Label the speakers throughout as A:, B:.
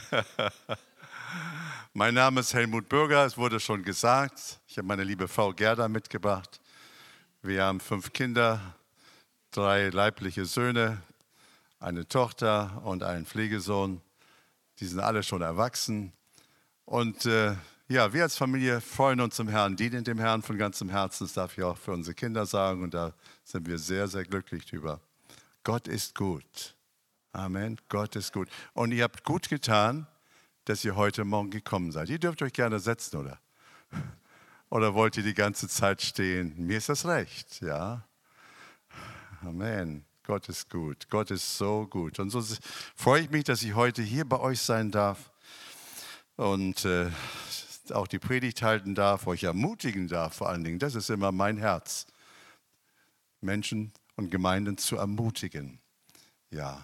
A: Mein Name ist Helmut Bürger, es wurde schon gesagt. Ich habe meine liebe Frau Gerda mitgebracht. Wir haben 5 Kinder, 3 leibliche Söhne, eine Tochter und einen Pflegesohn. Die sind alle schon erwachsen. Und ja, wir als Familie freuen uns im Herrn, dienen dem Herrn von ganzem Herzen. Das darf ich auch für unsere Kinder sagen. Und da sind wir sehr, sehr glücklich drüber. Gott ist gut. Amen. Gott ist gut. Und ihr habt gut getan, dass ihr heute Morgen gekommen seid. Ihr dürft euch gerne setzen, oder? Oder wollt ihr die ganze Zeit stehen? Mir ist das recht, ja. Amen. Gott ist gut. Gott ist so gut. Und so freue ich mich, dass ich heute hier bei euch sein darf und auch die Predigt halten darf, euch ermutigen darf vor allen Dingen. Das ist immer mein Herz, Menschen und Gemeinden zu ermutigen. Ja.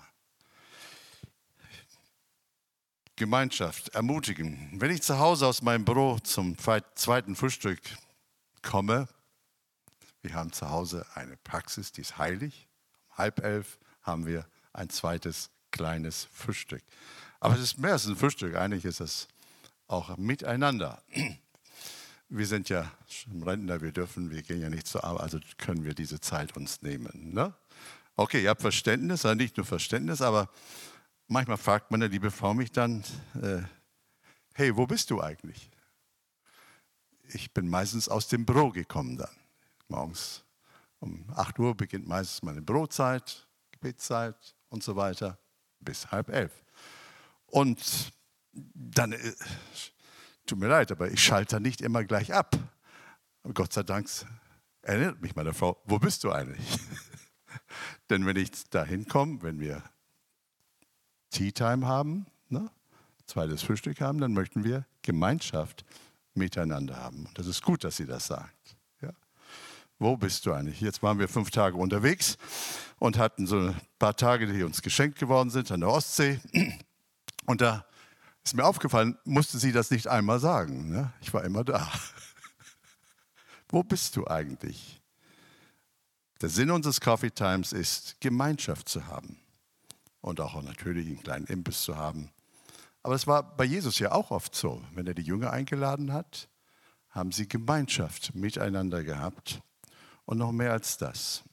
A: Gemeinschaft, ermutigen. Wenn ich zu Hause aus meinem Büro zum zweiten Frühstück komme, wir haben zu Hause eine Praxis, die ist heilig. Um 10:30 haben wir ein zweites kleines Frühstück. Aber es ist mehr als ein Frühstück, eigentlich ist es auch miteinander. Wir sind ja Rentner, wir gehen ja nicht zur Arbeit, also können wir diese Zeit uns nehmen. Ne? Okay, ihr habt Verständnis, also nicht nur Verständnis, aber manchmal fragt meine liebe Frau mich dann, hey, wo bist du eigentlich? Ich bin meistens aus dem Büro gekommen dann. Morgens um 8 Uhr beginnt meistens meine Bürozeit, Gebetszeit und so weiter, bis 10:30. Und dann, tut mir leid, aber ich schalte nicht immer gleich ab. Und Gott sei Dank erinnert mich meine Frau, wo bist du eigentlich? Denn wenn ich da hinkomme, wenn wir Tea Time haben, ne, zweites Frühstück haben, dann möchten wir Gemeinschaft miteinander haben. Und das ist gut, dass sie das sagt. Ja. Wo bist du eigentlich? Jetzt waren wir 5 Tage unterwegs und hatten so ein paar Tage, die uns geschenkt geworden sind an der Ostsee. Und da ist mir aufgefallen, musste sie das nicht einmal sagen. Ne? Ich war immer da. Wo bist du eigentlich? Der Sinn unseres Coffee Times ist, Gemeinschaft zu haben. Und auch natürlich einen kleinen Imbiss zu haben. Aber es war bei Jesus ja auch oft so. Wenn er die Jünger eingeladen hat, haben sie Gemeinschaft miteinander gehabt. Und noch mehr als das.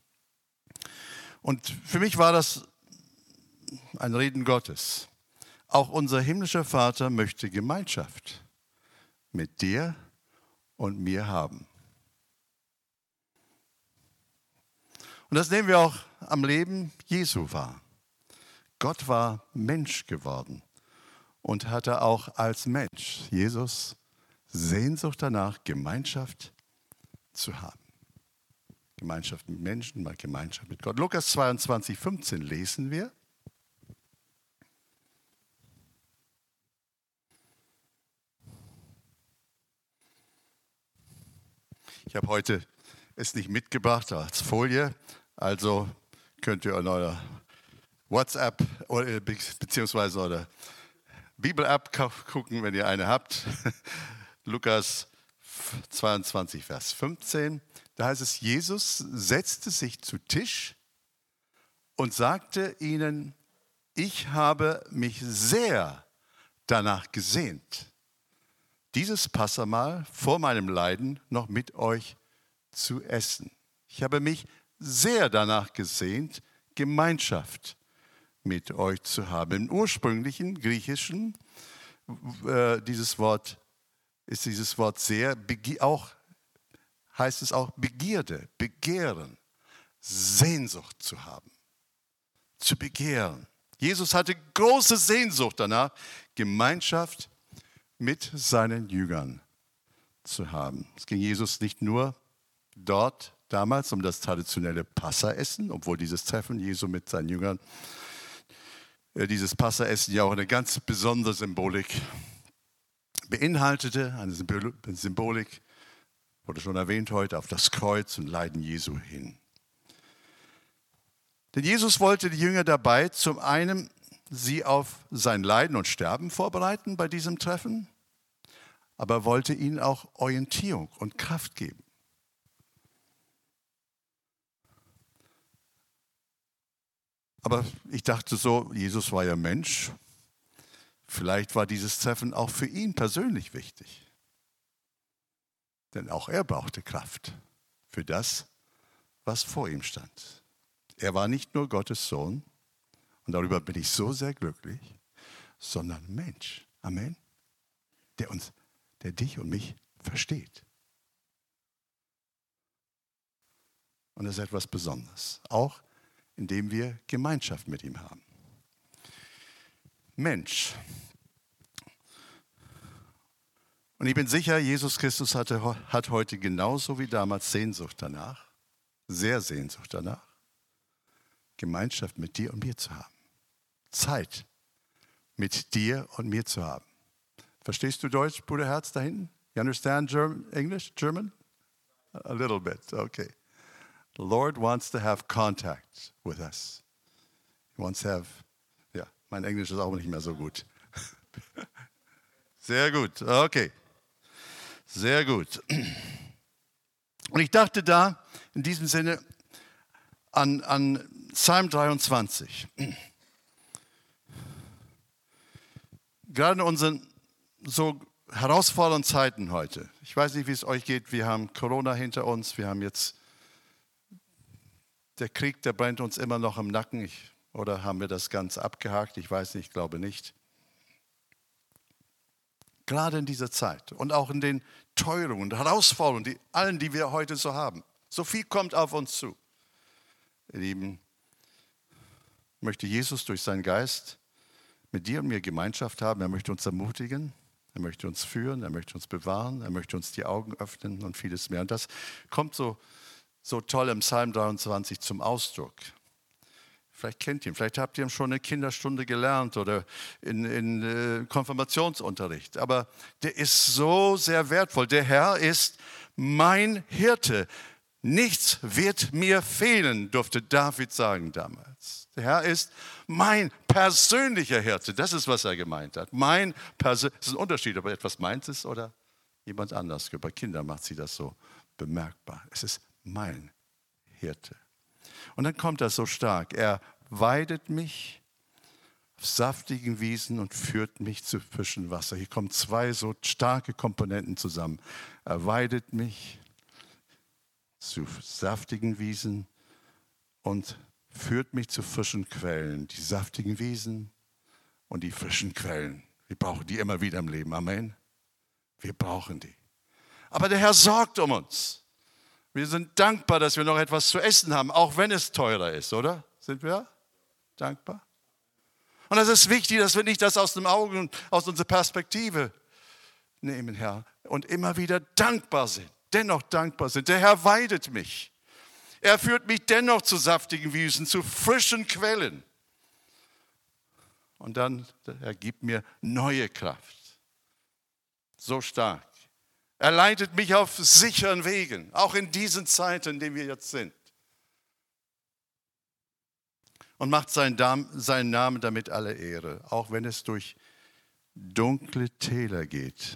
A: Und für mich war das ein Reden Gottes. Auch unser himmlischer Vater möchte Gemeinschaft mit dir und mir haben. Und das nehmen wir auch am Leben Jesu wahr. Gott war Mensch geworden und hatte auch als Mensch, Jesus, Sehnsucht danach, Gemeinschaft zu haben. Gemeinschaft mit Menschen, mal Gemeinschaft mit Gott. Lukas 22,15 lesen wir. Ich habe heute es nicht mitgebracht als Folie, also könnt ihr in eurer WhatsApp beziehungsweise oder Bibel-App gucken, wenn ihr eine habt. Lukas 22, Vers 15. Da heißt es, Jesus setzte sich zu Tisch und sagte ihnen, ich habe mich sehr danach gesehnt, dieses Passamahl vor meinem Leiden noch mit euch zu essen. Ich habe mich sehr danach gesehnt, Gemeinschaft mit euch zu haben. Im ursprünglichen Griechischen dieses Wort sehr, heißt es auch Begierde, begehren, Sehnsucht zu haben, zu begehren. Jesus hatte große Sehnsucht danach, Gemeinschaft mit seinen Jüngern zu haben. Es ging Jesus nicht nur dort damals um das traditionelle Passaessen, obwohl dieses Treffen Jesu mit seinen Jüngern, dieses Passaessen ja auch eine ganz besondere Symbolik beinhaltete, eine Symbolik, wurde schon erwähnt heute, auf das Kreuz und Leiden Jesu hin. Denn Jesus wollte die Jünger dabei zum einen sie auf sein Leiden und Sterben vorbereiten bei diesem Treffen, aber wollte ihnen auch Orientierung und Kraft geben. Aber ich dachte so, Jesus war ja Mensch. Vielleicht war dieses Treffen auch für ihn persönlich wichtig. Denn auch er brauchte Kraft für das, was vor ihm stand. Er war nicht nur Gottes Sohn, und darüber bin ich so sehr glücklich, sondern Mensch, Amen, der dich und mich versteht. Und das ist etwas Besonderes, auch indem wir Gemeinschaft mit ihm haben. Mensch. Und ich bin sicher, Jesus Christus hat heute genauso wie damals Sehnsucht danach, sehr Sehnsucht danach, Gemeinschaft mit dir und mir zu haben. Zeit mit dir und mir zu haben. Verstehst du Deutsch, Bruder Herz, da hinten? You understand English, German? A little bit, okay. The Lord wants to have contact with us. He wants to have, ja, mein Englisch ist auch nicht mehr so gut. Sehr gut, okay. Sehr gut. Und ich dachte da in diesem Sinne an Psalm 23. Gerade in unseren so herausfordernden Zeiten heute. Ich weiß nicht, wie es euch geht. Wir haben Corona hinter uns. Wir haben jetzt der Krieg, der brennt uns immer noch im Nacken. Oder haben wir das ganz abgehakt? Ich weiß nicht, ich glaube nicht. Gerade in dieser Zeit und auch in den Teuerungen und Herausforderungen, die wir heute so haben. So viel kommt auf uns zu. Ihr Lieben, möchte Jesus durch seinen Geist mit dir und mir Gemeinschaft haben. Er möchte uns ermutigen, er möchte uns führen, er möchte uns bewahren, er möchte uns die Augen öffnen und vieles mehr. Und das kommt so toll im Psalm 23 zum Ausdruck. Vielleicht kennt ihr ihn, vielleicht habt ihr ihn schon in Kinderstunde gelernt oder in Konfirmationsunterricht. Aber der ist so sehr wertvoll. Der Herr ist mein Hirte. Nichts wird mir fehlen, durfte David sagen damals. Der Herr ist mein persönlicher Hirte. Das ist, was er gemeint hat. Das ist ein Unterschied, ob er etwas meint ist oder jemand anders. Bei Kindern macht sie das so bemerkbar. Es ist mein Hirte. Und dann kommt das so stark. Er weidet mich auf saftigen Wiesen und führt mich zu frischem Wasser. Hier kommen zwei so starke Komponenten zusammen. Er weidet mich zu saftigen Wiesen und führt mich zu frischen Quellen. Die saftigen Wiesen und die frischen Quellen. Wir brauchen die immer wieder im Leben. Amen. Wir brauchen die. Aber der Herr sorgt um uns. Wir sind dankbar, dass wir noch etwas zu essen haben, auch wenn es teurer ist, oder? Sind wir dankbar? Und das ist wichtig, dass wir nicht das aus dem Auge und aus unserer Perspektive nehmen, Herr, und immer wieder dankbar sind, dennoch dankbar sind. Der Herr weidet mich. Er führt mich dennoch zu saftigen Wiesen, zu frischen Quellen. Und dann, er gibt mir neue Kraft. So stark. Er leitet mich auf sicheren Wegen, auch in diesen Zeiten, in denen wir jetzt sind. Und macht seinen Namen damit alle Ehre, auch wenn es durch dunkle Täler geht.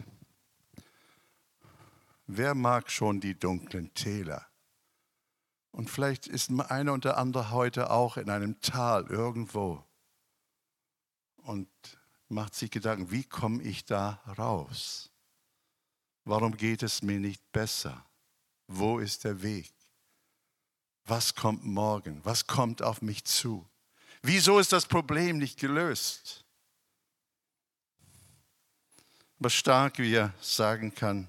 A: Wer mag schon die dunklen Täler? Und vielleicht ist einer und der andere heute auch in einem Tal irgendwo und macht sich Gedanken, wie komme ich da raus? Warum geht es mir nicht besser? Wo ist der Weg? Was kommt morgen? Was kommt auf mich zu? Wieso ist das Problem nicht gelöst? Aber stark, wie er sagen kann.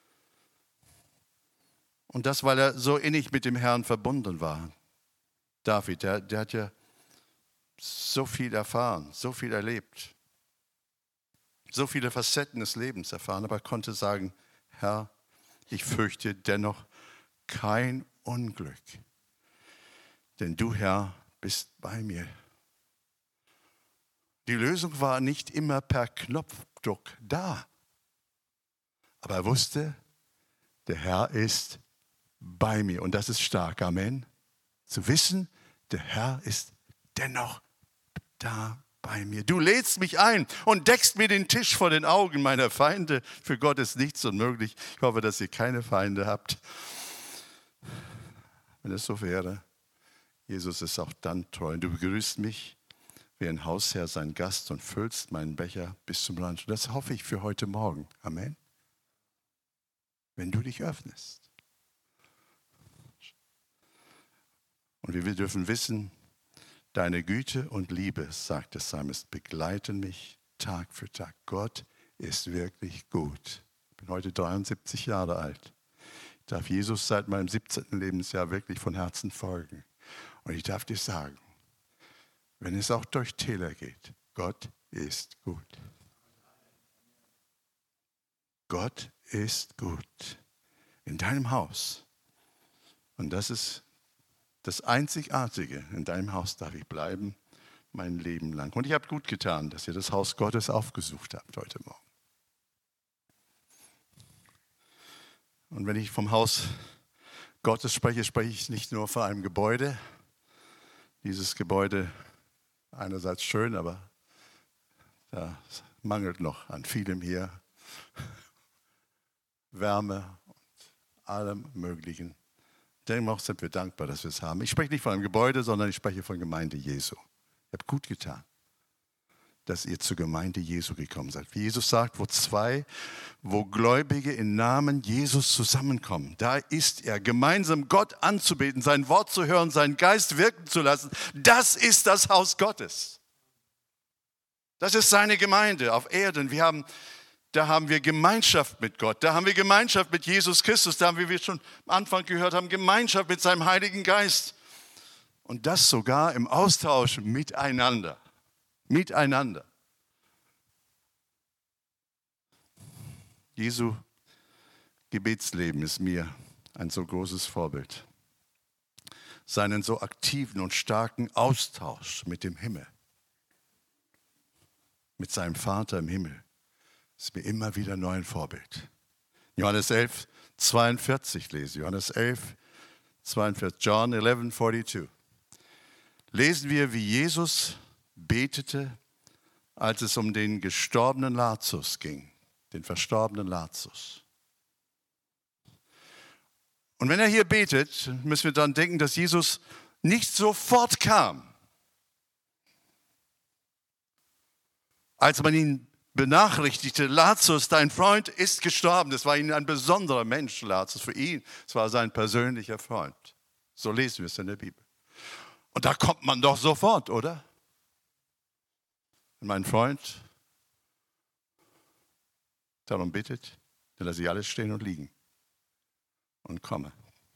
A: Und das, weil er so innig mit dem Herrn verbunden war. David, der hat ja so viel erfahren, so viel erlebt. So viele Facetten des Lebens erfahren, aber er konnte sagen, Herr, ich fürchte dennoch kein Unglück, denn du, Herr, bist bei mir. Die Lösung war nicht immer per Knopfdruck da, aber er wusste, der Herr ist bei mir und das ist stark, Amen. Zu wissen, der Herr ist dennoch da bei mir. Du lädst mich ein und deckst mir den Tisch vor den Augen meiner Feinde. Für Gott ist nichts unmöglich. Ich hoffe, dass ihr keine Feinde habt. Wenn es so wäre, Jesus ist auch dann treu. Du begrüßt mich wie ein Hausherr seinen Gast und füllst meinen Becher bis zum Rand. Und das hoffe ich für heute Morgen. Amen. Wenn du dich öffnest. Und wir dürfen wissen, deine Güte und Liebe, sagt der Psalmist, begleiten mich Tag für Tag. Gott ist wirklich gut. Ich bin heute 73 Jahre alt. Ich darf Jesus seit meinem 17. Lebensjahr wirklich von Herzen folgen. Und ich darf dir sagen, wenn es auch durch Täler geht, Gott ist gut. Gott ist gut. In deinem Haus. Und das ist das Einzigartige. In deinem Haus darf ich bleiben, mein Leben lang. Und ich habe gut getan, dass ihr das Haus Gottes aufgesucht habt heute Morgen. Und wenn ich vom Haus Gottes spreche, spreche ich nicht nur von einem Gebäude. Dieses Gebäude einerseits schön, aber da mangelt noch an vielem hier. Wärme und allem Möglichen. Dennoch sind wir dankbar, dass wir es haben. Ich spreche nicht von einem Gebäude, sondern ich spreche von Gemeinde Jesu. Ihr habt gut getan, dass ihr zur Gemeinde Jesu gekommen seid. Wie Jesus sagt, wo Gläubige im Namen Jesus zusammenkommen, da ist er, gemeinsam Gott anzubeten, sein Wort zu hören, seinen Geist wirken zu lassen. Das ist das Haus Gottes. Das ist seine Gemeinde auf Erden. Da haben wir Gemeinschaft mit Gott, da haben wir Gemeinschaft mit Jesus Christus, da haben wir, wie wir schon am Anfang gehört haben, Gemeinschaft mit seinem Heiligen Geist. Und das sogar im Austausch miteinander. Miteinander. Jesu Gebetsleben ist mir ein so großes Vorbild. Seinen so aktiven und starken Austausch mit dem Himmel, mit seinem Vater im Himmel, ist mir immer wieder neu ein Vorbild. Johannes 11, 42 lese. Johannes 11, 42. John 11, 42. Lesen wir, wie Jesus betete, als es um den gestorbenen Lazarus ging, den verstorbenen Lazarus. Und wenn er hier betet, müssen wir dann denken, dass Jesus nicht sofort kam, als man ihn benachrichtigte, Lazarus, dein Freund ist gestorben. Das war ihm ein besonderer Mensch, Lazarus, für ihn. Es war sein persönlicher Freund. So lesen wir es in der Bibel. Und da kommt man doch sofort, oder? Wenn mein Freund darum bittet, dann lasse ich alles stehen und liegen und komme.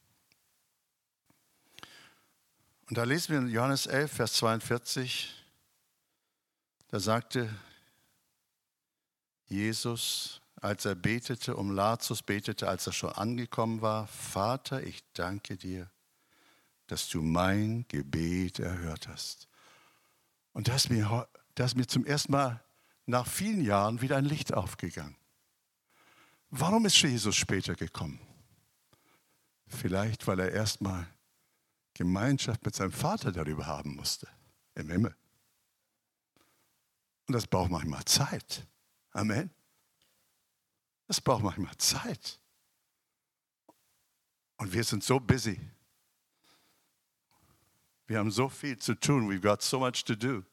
A: Und da lesen wir in Johannes 11, Vers 42, da sagte Jesus, als er betete, um Lazarus betete, als er schon angekommen war, Vater, ich danke dir, dass du mein Gebet erhört hast. Und da ist mir zum ersten Mal nach vielen Jahren wieder ein Licht aufgegangen. Warum ist Jesus später gekommen? Vielleicht, weil er erstmal Gemeinschaft mit seinem Vater darüber haben musste, im Himmel. Und das braucht manchmal Zeit. Amen. Das braucht manchmal Zeit. Und wir sind so busy. Wir haben so viel zu tun. We've got so much to do.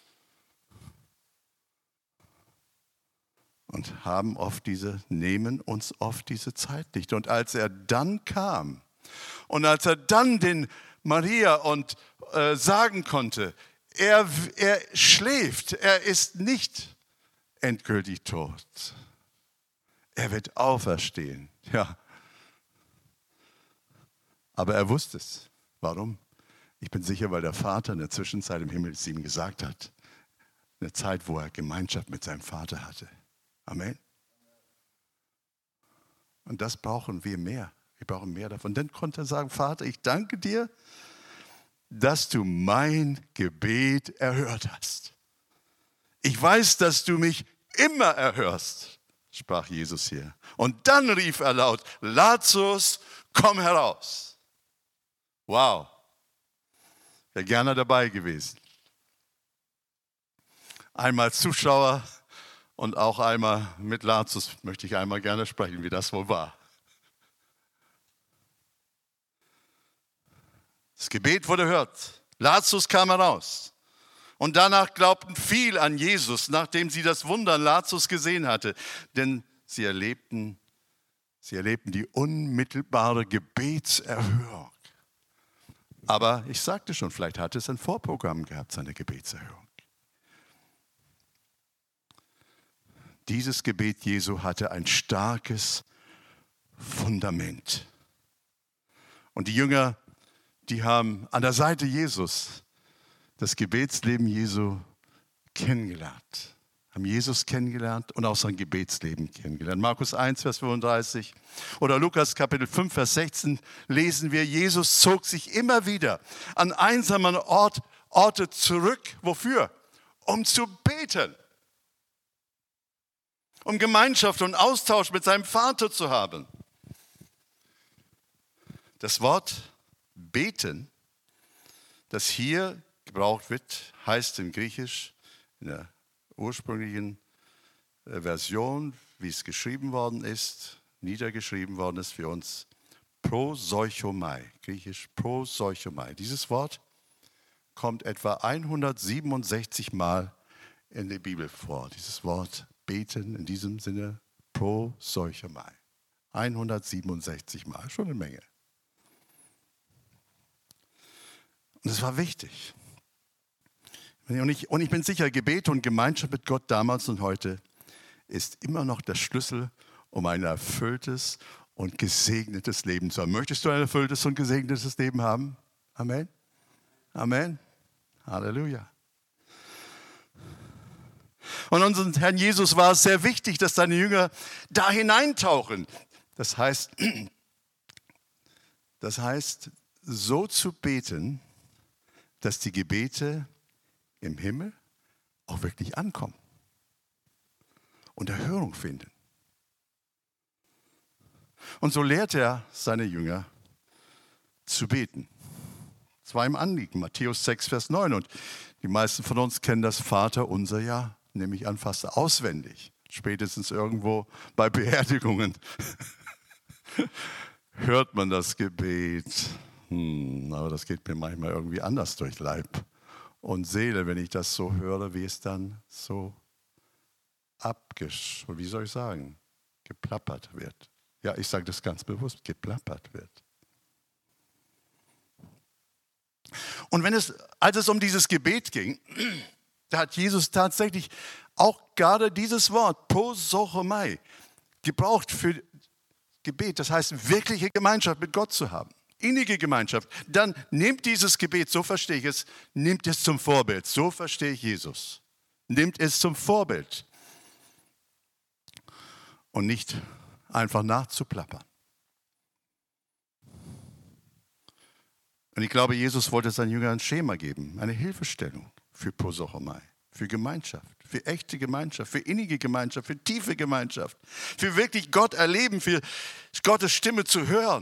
A: Und nehmen uns oft diese Zeit nicht. Und als er dann kam und als er dann den Maria und sagen konnte, er schläft, er ist nicht endgültig tot. Er wird auferstehen. Ja. Aber er wusste es. Warum? Ich bin sicher, weil der Vater in der Zwischenzeit im Himmel es ihm gesagt hat. Eine Zeit, wo er Gemeinschaft mit seinem Vater hatte. Amen. Und das brauchen wir mehr. Wir brauchen mehr davon. Dann konnte er sagen, Vater, ich danke dir, dass du mein Gebet erhört hast. Ich weiß, dass du mich immer erhörst, sprach Jesus hier. Und dann rief er laut, Lazarus, komm heraus. Wow. Wäre gerne dabei gewesen. Einmal Zuschauer und auch einmal mit Lazarus möchte ich einmal gerne sprechen, wie das wohl war. Das Gebet wurde gehört. Lazarus kam heraus. Und danach glaubten viele an Jesus, nachdem sie das Wunder an Lazarus gesehen hatte. Denn sie erlebten die unmittelbare Gebetserhörung. Aber ich sagte schon, vielleicht hatte es ein Vorprogramm gehabt, seine Gebetserhörung. Dieses Gebet Jesu hatte ein starkes Fundament. Und die Jünger, die haben an der Seite Jesus das Gebetsleben Jesu kennengelernt. Haben Jesus kennengelernt und auch sein Gebetsleben kennengelernt. Markus 1, Vers 35 oder Lukas Kapitel 5, Vers 16 lesen wir, Jesus zog sich immer wieder an einsamen Orte zurück. Wofür? Um zu beten. Um Gemeinschaft und Austausch mit seinem Vater zu haben. Das Wort beten, das hier gebraucht wird, heißt in Griechisch, in der ursprünglichen Version, wie es geschrieben worden ist, niedergeschrieben worden ist für uns, proseuchomai, griechisch proseuchomai. Dieses Wort kommt etwa 167 Mal in der Bibel vor. Dieses Wort beten in diesem Sinne proseuchomai. 167 Mal, schon eine Menge. Und es war wichtig. Und ich bin sicher, Gebet und Gemeinschaft mit Gott damals und heute ist immer noch der Schlüssel, um ein erfülltes und gesegnetes Leben zu haben. Möchtest du ein erfülltes und gesegnetes Leben haben? Amen. Amen. Halleluja. Und unserem Herrn Jesus war es sehr wichtig, dass seine Jünger da hineintauchen. Das heißt, so zu beten, dass die Gebete im Himmel auch wirklich ankommen und Erhörung finden. Und so lehrt er seine Jünger zu beten. Das war ihm Anliegen, Matthäus 6, Vers 9. Und die meisten von uns kennen das Vaterunser ja, nehme ich an, fast auswendig. Spätestens irgendwo bei Beerdigungen hört man das Gebet. Aber das geht mir manchmal irgendwie anders durch Leib und Seele, wenn ich das so höre, wie es dann so geplappert wird. Ja, ich sage das ganz bewusst, geplappert wird. Und als es um dieses Gebet ging, da hat Jesus tatsächlich auch gerade dieses Wort, proseuchomai, gebraucht für Gebet. Das heißt, wirkliche Gemeinschaft mit Gott zu haben. Innige Gemeinschaft. Dann nehmt dieses Gebet, so verstehe ich es, nehmt es zum Vorbild. So verstehe ich Jesus. Nehmt es zum Vorbild. Und nicht einfach nachzuplappern. Und ich glaube, Jesus wollte seinen Jüngern ein Schema geben, eine Hilfestellung für proseuchomai, für Gemeinschaft, für echte Gemeinschaft, für innige Gemeinschaft, für tiefe Gemeinschaft, für wirklich Gott erleben, für Gottes Stimme zu hören,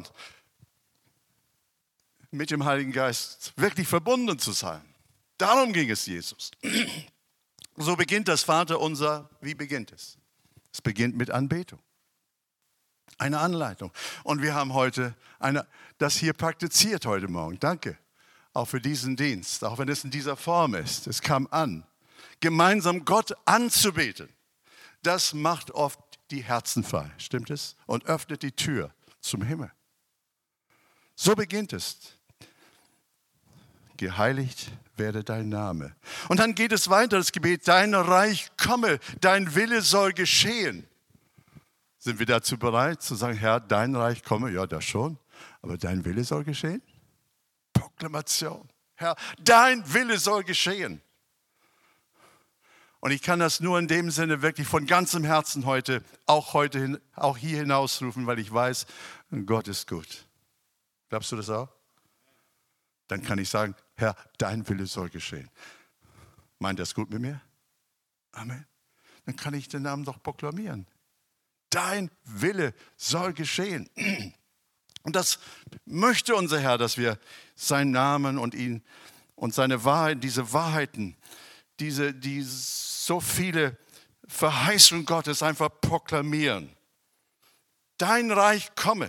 A: mit dem Heiligen Geist wirklich verbunden zu sein. Darum ging es Jesus. So beginnt das Vaterunser. Wie beginnt es? Es beginnt mit Anbetung. Eine Anleitung. Und wir haben heute das hier praktiziert heute Morgen. Danke. Auch für diesen Dienst, auch wenn es in dieser Form ist. Es kam an, gemeinsam Gott anzubeten. Das macht oft die Herzen frei, stimmt es? Und öffnet die Tür zum Himmel. So beginnt es. Geheiligt werde dein Name. Und dann geht es weiter, das Gebet, dein Reich komme, dein Wille soll geschehen. Sind wir dazu bereit zu sagen, Herr, dein Reich komme? Ja, das schon. Aber dein Wille soll geschehen? Proklamation. Herr, dein Wille soll geschehen. Und ich kann das nur in dem Sinne wirklich von ganzem Herzen auch hier hinausrufen, weil ich weiß, Gott ist gut. Glaubst du das auch? Dann kann ich sagen, Herr, dein Wille soll geschehen. Meint er es gut mit mir? Amen. Dann kann ich den Namen doch proklamieren. Dein Wille soll geschehen. Und das möchte unser Herr, dass wir seinen Namen und ihn und seine Wahrheit, diese Wahrheiten, die so viele Verheißungen Gottes einfach proklamieren. Dein Reich komme.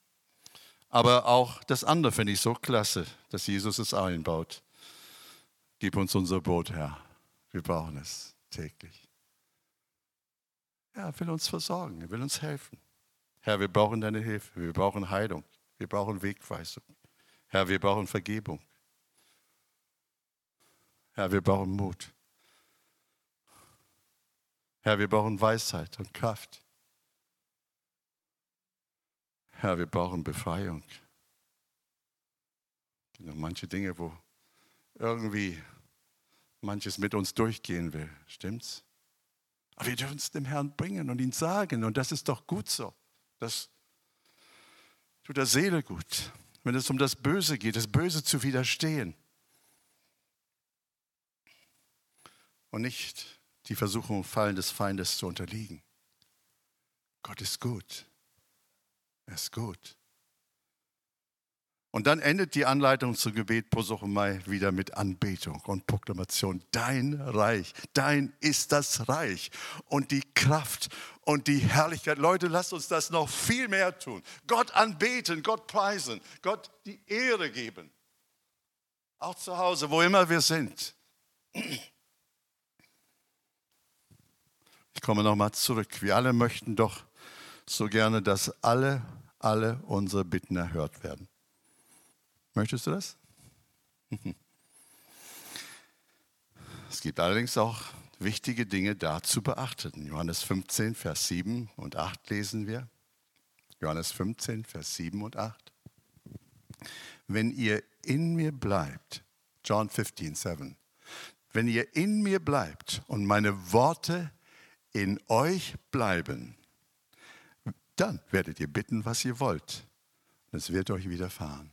A: Aber auch das andere finde ich so klasse, dass Jesus es einbaut. Gib uns unser Brot, Herr. Wir brauchen es täglich. Ja, er will uns versorgen, er will uns helfen. Herr, wir brauchen deine Hilfe, wir brauchen Heilung, wir brauchen Wegweisung. Herr, wir brauchen Vergebung. Herr, wir brauchen Mut. Herr, wir brauchen Weisheit und Kraft. Herr, wir brauchen Befreiung. Es gibt noch manche Dinge, wo irgendwie manches mit uns durchgehen will. Stimmt's? Aber wir dürfen es dem Herrn bringen und ihn sagen. Und das ist doch gut so. Das tut der Seele gut. Wenn es um das Böse geht, das Böse zu widerstehen. Und nicht die Versuchung und Fallen des Feindes zu unterliegen. Gott ist gut. Er ist gut. Und dann endet die Anleitung zum Gebet Prosopomai wieder mit Anbetung und Proklamation. Dein Reich, dein ist das Reich und die Kraft und die Herrlichkeit. Leute, lasst uns das noch viel mehr tun. Gott anbeten, Gott preisen, Gott die Ehre geben. Auch zu Hause, wo immer wir sind. Ich komme nochmal zurück. Wir alle möchten doch so gerne, dass alle unsere Bitten erhört werden. Möchtest du das? Es gibt allerdings auch wichtige Dinge da zu beachten. Johannes 15, Vers 7 und 8 lesen wir. Johannes 15, Vers 7 und 8. Wenn ihr in mir bleibt, John 15, 7. Wenn ihr in mir bleibt und meine Worte in euch bleiben, dann werdet ihr bitten, was ihr wollt. Und es wird euch widerfahren.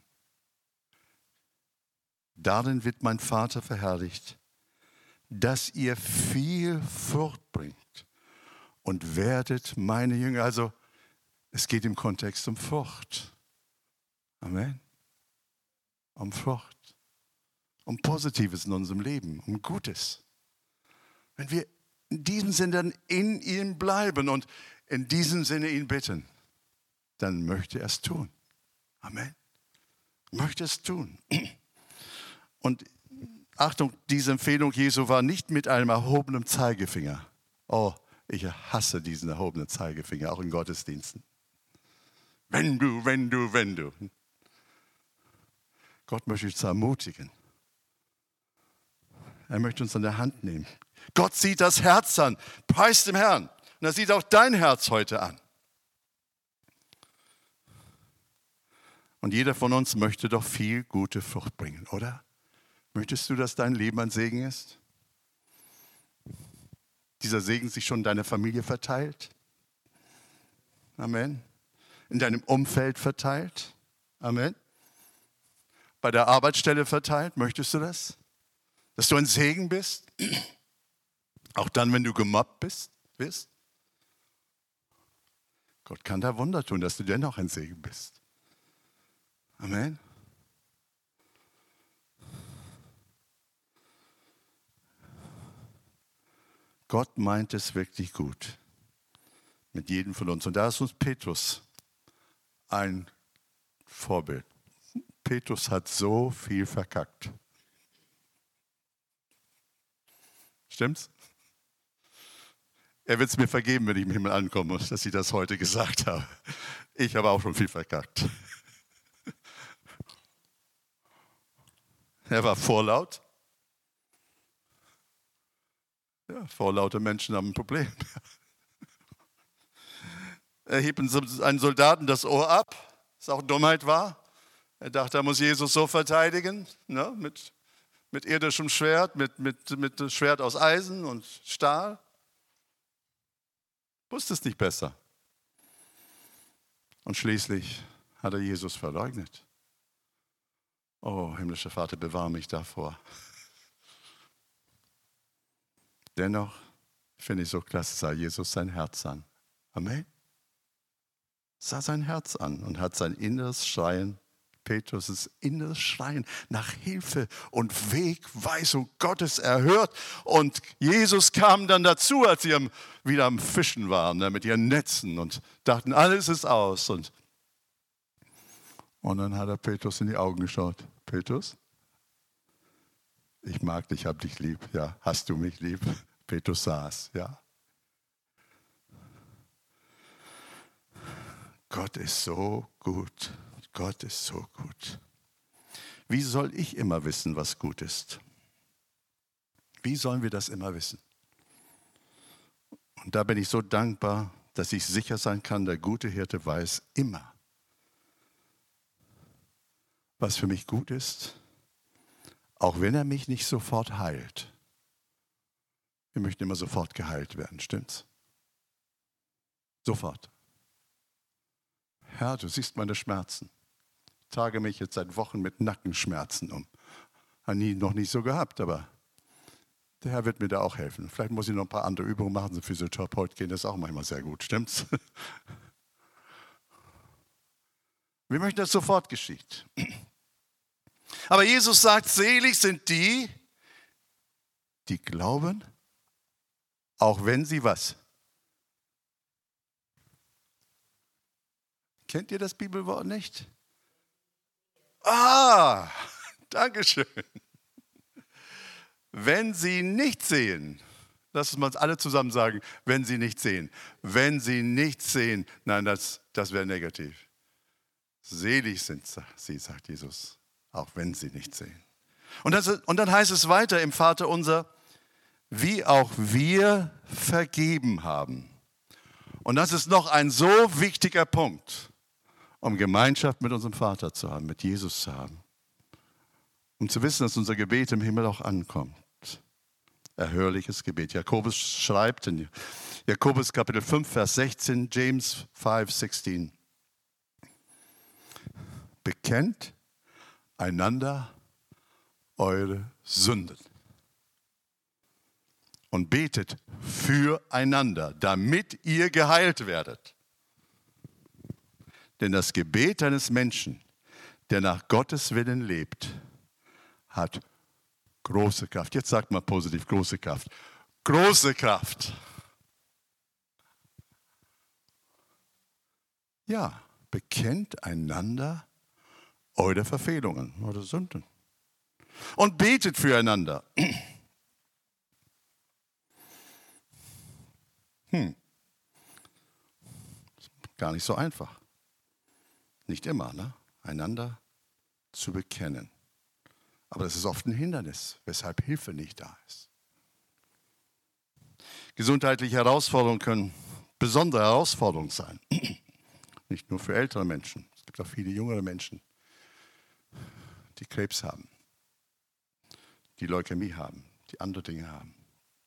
A: Darin wird mein Vater verherrlicht, dass ihr viel Frucht bringt und werdet meine Jünger. Also es geht im Kontext um Frucht. Amen. Um Frucht. Um Positives in unserem Leben, um Gutes. Wenn wir in diesem Sinne dann in ihm bleiben und in diesem Sinne ihn bitten, dann möchte er es tun. Amen. Möchte es tun. Und Achtung, diese Empfehlung Jesu war nicht mit einem erhobenen Zeigefinger. Oh, ich hasse diesen erhobenen Zeigefinger, auch in Gottesdiensten. Wenn du. Gott möchte uns ermutigen. Er möchte uns an der Hand nehmen. Gott sieht das Herz an. Preis dem Herrn. Und er sieht auch dein Herz heute an. Und jeder von uns möchte doch viel gute Frucht bringen, oder? Möchtest du, dass dein Leben ein Segen ist? Dieser Segen sich schon in deiner Familie verteilt? Amen. In deinem Umfeld verteilt? Amen. Bei der Arbeitsstelle verteilt? Möchtest du das? Dass du ein Segen bist? Auch dann, wenn du gemobbt bist? Gott kann da Wunder tun, dass du dennoch ein Segen bist. Amen. Gott meint es wirklich gut mit jedem von uns. Und da ist uns Petrus ein Vorbild. Petrus hat so viel verkackt. Stimmt's? Er wird es mir vergeben, wenn ich im Himmel ankomme, dass ich das heute gesagt habe. Ich habe auch schon viel verkackt. Er war vorlaut. Ja, vorlaute Menschen haben ein Problem. Er hieb einen Soldaten das Ohr ab, was auch Dummheit war. Er dachte, er muss Jesus so verteidigen, ne, mit irdischem Schwert, mit Schwert aus Eisen und Stahl. Wusste es nicht besser. Und schließlich hat er Jesus verleugnet. Oh, himmlischer Vater, bewahre mich davor. Dennoch finde ich so klasse, sah Jesus sein Herz an. Amen. Sah sein Herz an und hat sein inneres Schreien, Petrus' inneres Schreien nach Hilfe und Wegweisung Gottes erhört. Und Jesus kam dann dazu, als sie wieder am Fischen waren, mit ihren Netzen und dachten, alles ist aus. Und dann hat er Petrus in die Augen geschaut. Petrus, Ich mag dich, hab dich lieb. Ja, hast du mich lieb? Petrus saß, ja. Gott ist so gut. Gott ist so gut. Wie soll ich immer wissen, was gut ist? Wie sollen wir das immer wissen? Und da bin ich so dankbar, dass ich sicher sein kann, der gute Hirte weiß immer, was für mich gut ist, auch wenn er mich nicht sofort heilt. Wir möchten immer sofort geheilt werden, stimmt's? Sofort. Herr, du siehst meine Schmerzen. Ich trage mich jetzt seit Wochen mit Nackenschmerzen um. Habe noch nie so gehabt, aber der Herr wird mir da auch helfen. Vielleicht muss ich noch ein paar andere Übungen machen, so Physiotherapeut gehen, das ist auch manchmal sehr gut, stimmt's? Wir möchten, dass sofort geschieht. Aber Jesus sagt, selig sind die, die glauben, auch wenn sie was? Kennt ihr das Bibelwort nicht? Ah, Dankeschön. Wenn sie nicht sehen, lass uns alle zusammen sagen, wenn sie nicht sehen. Wenn sie nicht sehen, nein, das wäre negativ. Selig sind sie, sagt Jesus, auch wenn sie nicht sehen. Und dann heißt es weiter im Vater unser, wie auch wir vergeben haben. Und das ist noch ein so wichtiger Punkt, um Gemeinschaft mit unserem Vater zu haben, mit Jesus zu haben. Um zu wissen, dass unser Gebet im Himmel auch ankommt. Erhörliches Gebet. Jakobus schreibt in Jakobus Kapitel 5, Vers 16, James 5, 16. Bekennt einander eure Sünden und betet füreinander, damit ihr geheilt werdet. Denn das Gebet eines Menschen, der nach Gottes Willen lebt, hat große Kraft. Jetzt sagt mal positiv, große Kraft. Große Kraft. Ja, bekennt einander eure Verfehlungen, eure Sünden. Und betet füreinander. Gar nicht so einfach. Nicht immer, ne? Einander zu bekennen. Aber das ist oft ein Hindernis, weshalb Hilfe nicht da ist. Gesundheitliche Herausforderungen können besondere Herausforderungen sein. Nicht nur für ältere Menschen. Es gibt auch viele jüngere Menschen, die Krebs haben, die Leukämie haben, die andere Dinge haben.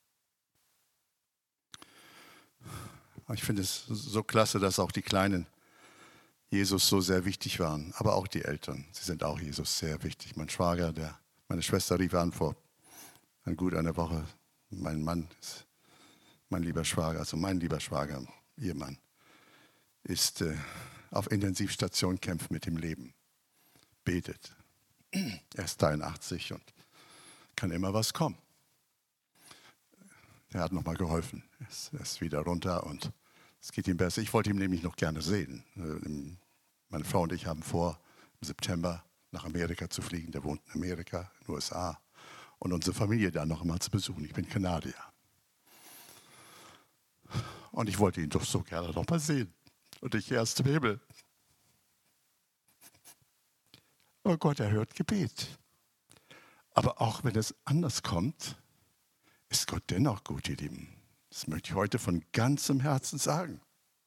A: Ich finde es so klasse, dass auch die Kleinen Jesus so sehr wichtig waren, aber auch die Eltern. Sie sind auch Jesus sehr wichtig. Mein Schwager, meine Schwester rief an vor gut einer Woche. Mein Mann ist mein lieber Schwager, ihr Mann, ist auf Intensivstation, kämpft mit dem Leben, betet. Er ist 83 und kann immer was kommen. Er hat nochmal geholfen. Er ist wieder runter und es geht ihm besser. Ich wollte ihn nämlich noch gerne sehen. Meine Frau und ich haben vor, im September nach Amerika zu fliegen. Der wohnt in Amerika, in den USA. Und unsere Familie da noch einmal zu besuchen. Ich bin Kanadier. Und ich wollte ihn doch so gerne noch mal sehen. Und ich erst im Himmel. Oh Gott, er hört Gebet. Aber auch wenn es anders kommt, ist Gott dennoch gut, ihr Lieben. Das möchte ich heute von ganzem Herzen sagen.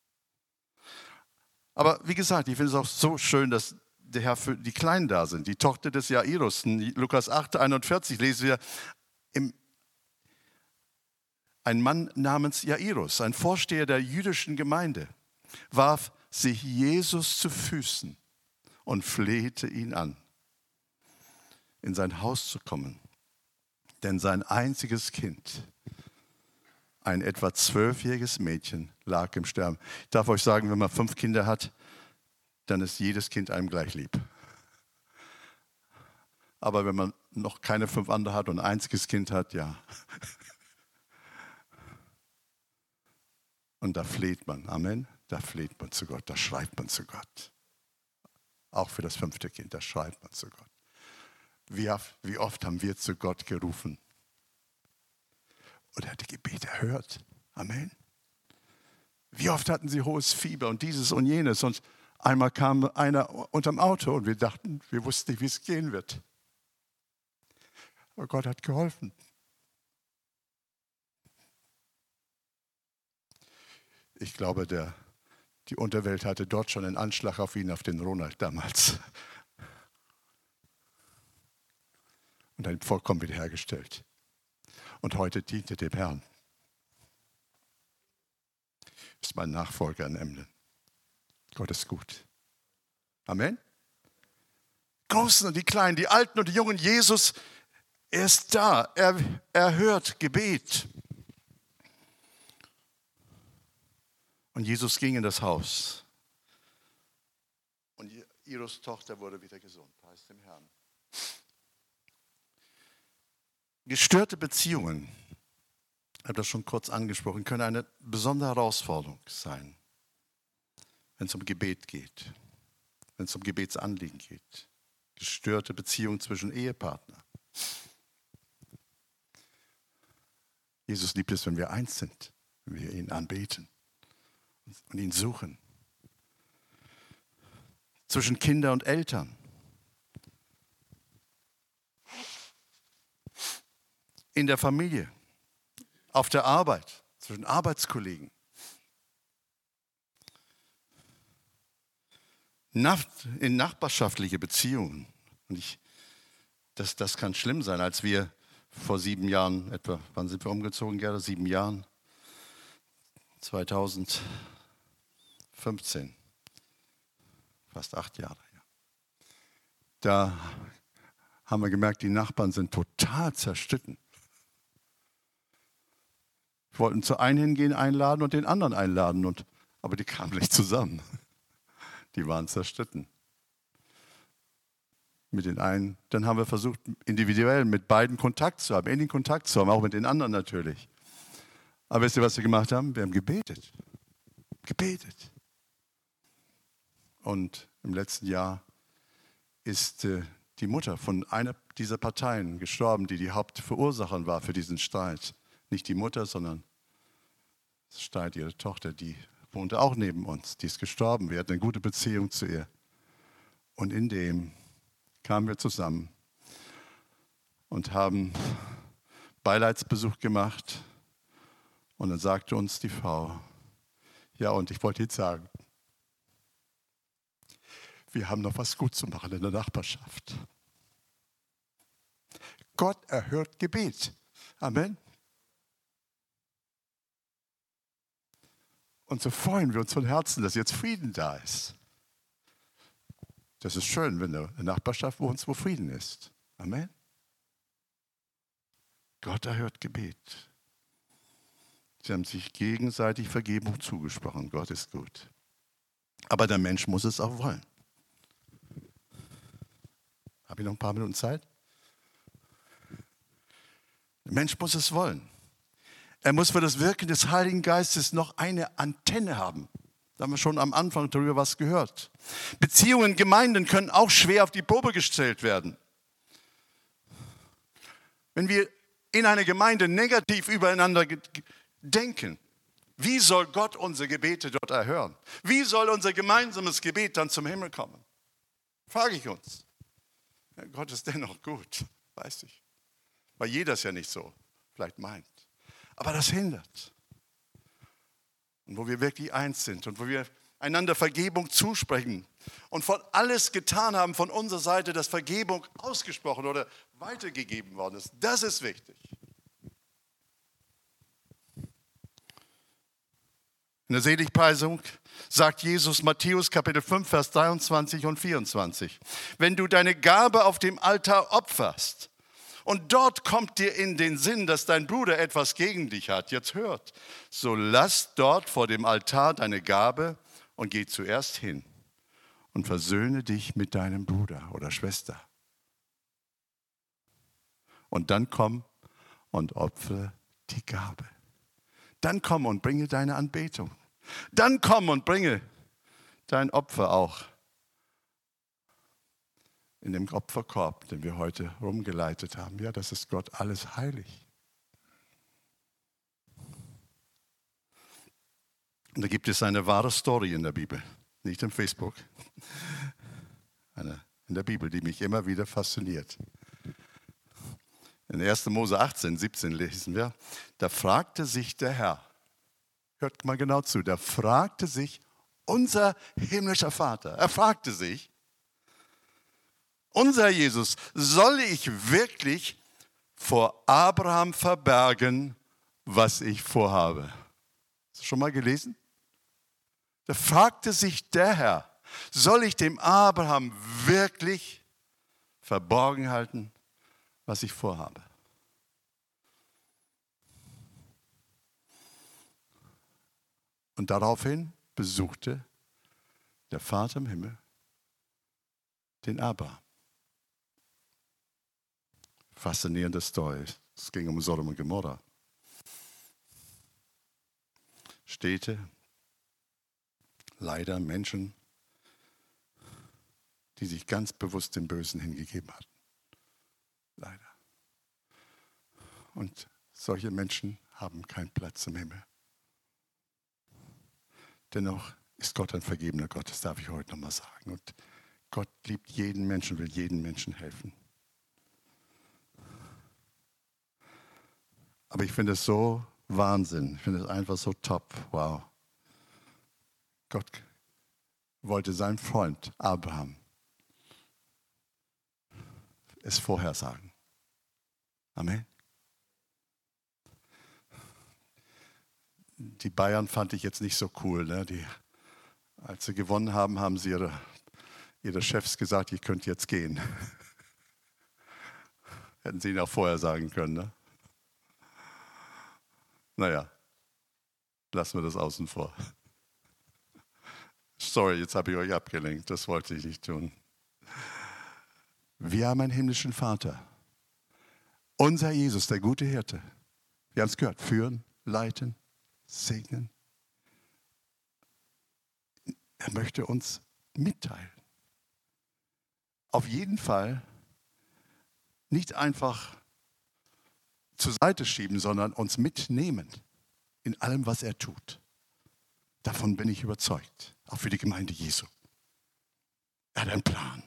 A: Aber wie gesagt, ich finde es auch so schön, dass der Herr für die Kleinen da sind. Die Tochter des Jairus, in Lukas 8, 41 lesen wir, ein Mann namens Jairus, ein Vorsteher der jüdischen Gemeinde, warf sich Jesus zu Füßen und flehte ihn an, in sein Haus zu kommen. Denn sein einziges Kind, ein etwa 12-jähriges Mädchen, lag im Sterben. Ich darf euch sagen, wenn man 5 Kinder hat, dann ist jedes Kind einem gleich lieb. Aber wenn man noch keine 5 andere hat und ein einziges Kind hat, ja. Und da fleht man, Amen, da fleht man zu Gott, da schreit man zu Gott. Auch für das 5. Kind, da schreit man zu Gott. Wie oft haben wir zu Gott gerufen? Und er hat die Gebete erhört. Amen. Wie oft hatten sie hohes Fieber und dieses und jenes. Und einmal kam einer unterm Auto und wir wussten nicht, wie es gehen wird. Aber Gott hat geholfen. Ich glaube, die Unterwelt hatte dort schon einen Anschlag auf ihn, auf den Ronald damals. Und dann vollkommen wiederhergestellt. Und heute dient er dem Herrn. Ist mein Nachfolger in Emden. Gott ist gut. Amen. Großen und die Kleinen, die Alten und die Jungen, Jesus, er ist da. Er hört Gebet. Und Jesus ging in das Haus. Und Iros Tochter wurde wieder gesund. Preis dem Herrn. Gestörte Beziehungen, ich habe das schon kurz angesprochen, können eine besondere Herausforderung sein, wenn es um Gebet geht, wenn es um Gebetsanliegen geht. Gestörte Beziehungen zwischen Ehepartnern. Jesus liebt es, wenn wir eins sind, wenn wir ihn anbeten und ihn suchen. Zwischen Kinder und Eltern. In der Familie, auf der Arbeit, zwischen Arbeitskollegen. In nachbarschaftliche Beziehungen. Und das kann schlimm sein. Als wir vor 7 Jahren etwa, wann sind wir umgezogen, Gerda? 7 Jahren? 2015. Fast 8 Jahre. Ja. Da haben wir gemerkt, die Nachbarn sind total zerstritten. Wir wollten zu einem hingehen, einladen und den anderen einladen. Aber die kamen nicht zusammen. Die waren zerstritten. Mit den einen. Dann haben wir versucht, individuell mit beiden Kontakt zu haben, ähnlichen Kontakt zu haben, auch mit den anderen natürlich. Aber wisst ihr, was wir gemacht haben? Wir haben gebetet. Gebetet. Und im letzten Jahr ist die Mutter von einer dieser Parteien gestorben, die Hauptverursacherin war für diesen Streit. Nicht die Mutter, sondern das Streit ihrer Tochter, die wohnte auch neben uns. Die ist gestorben. Wir hatten eine gute Beziehung zu ihr. Und in dem kamen wir zusammen und haben Beileidsbesuch gemacht. Und dann sagte uns die Frau, ja, und ich wollte jetzt sagen, wir haben noch was gut zu machen in der Nachbarschaft. Gott erhört Gebet. Amen. Und so freuen wir uns von Herzen, dass jetzt Frieden da ist. Das ist schön, wenn du in der Nachbarschaft wohnst, wo Frieden ist. Amen. Gott erhört Gebet. Sie haben sich gegenseitig Vergebung zugesprochen. Gott ist gut. Aber der Mensch muss es auch wollen. Habe ich noch ein paar Minuten Zeit? Der Mensch muss es wollen. Er muss für das Wirken des Heiligen Geistes noch eine Antenne haben. Da haben wir schon am Anfang darüber was gehört. Beziehungen, Gemeinden können auch schwer auf die Probe gestellt werden. Wenn wir in einer Gemeinde negativ übereinander denken, wie soll Gott unsere Gebete dort erhören? Wie soll unser gemeinsames Gebet dann zum Himmel kommen? Frage ich uns. Ja, Gott ist dennoch gut, weiß ich. Weil jeder es ja nicht so vielleicht meint. Aber das hindert. Und wo wir wirklich eins sind und wo wir einander Vergebung zusprechen und von alles getan haben von unserer Seite, dass Vergebung ausgesprochen oder weitergegeben worden ist, das ist wichtig. In der Seligpreisung sagt Jesus, Matthäus Kapitel 5, Vers 23 und 24, wenn du deine Gabe auf dem Altar opferst, und dort kommt dir in den Sinn, dass dein Bruder etwas gegen dich hat. Jetzt hört, so lass dort vor dem Altar deine Gabe und geh zuerst hin und versöhne dich mit deinem Bruder oder Schwester. Und dann komm und opfere die Gabe. Dann komm und bringe deine Anbetung. Dann komm und bringe dein Opfer auch in dem Opferkorb, den wir heute rumgeleitet haben. Ja, das ist Gott alles heilig. Und da gibt es eine wahre Story in der Bibel, nicht im Facebook, eine in der Bibel, die mich immer wieder fasziniert. In 1. Mose 18, 17 lesen wir, da fragte sich der Herr, hört mal genau zu, da fragte sich unser himmlischer Vater, er fragte sich, unser Jesus, soll ich wirklich vor Abraham verbergen, was ich vorhabe? Hast du schon mal gelesen? Da fragte sich der Herr, soll ich dem Abraham wirklich verborgen halten, was ich vorhabe? Und daraufhin besuchte der Vater im Himmel den Abraham. Faszinierende Story. Es ging um Sodom und Gomorra. Städte, leider Menschen, die sich ganz bewusst dem Bösen hingegeben hatten. Leider. Und solche Menschen haben keinen Platz im Himmel. Dennoch ist Gott ein vergebener Gott, das darf ich heute nochmal sagen. Und Gott liebt jeden Menschen, will jedem Menschen helfen. Aber ich finde es so Wahnsinn, ich finde es einfach so top, wow. Gott wollte seinem Freund Abraham es vorhersagen. Amen. Die Bayern fand ich jetzt nicht so cool. Ne? Als sie gewonnen haben, haben sie ihre Chefs gesagt, ihr könnt jetzt gehen. Hätten sie ihnen auch vorher sagen können. Ne? Naja, lassen wir das außen vor. Sorry, jetzt habe ich euch abgelenkt. Das wollte ich nicht tun. Wir haben einen himmlischen Vater. Unser Jesus, der gute Hirte. Wir haben es gehört. Führen, leiten, segnen. Er möchte uns mitteilen. Auf jeden Fall nicht einfach zur Seite schieben, sondern uns mitnehmen in allem, was er tut. Davon bin ich überzeugt, auch für die Gemeinde Jesu. Er hat einen Plan.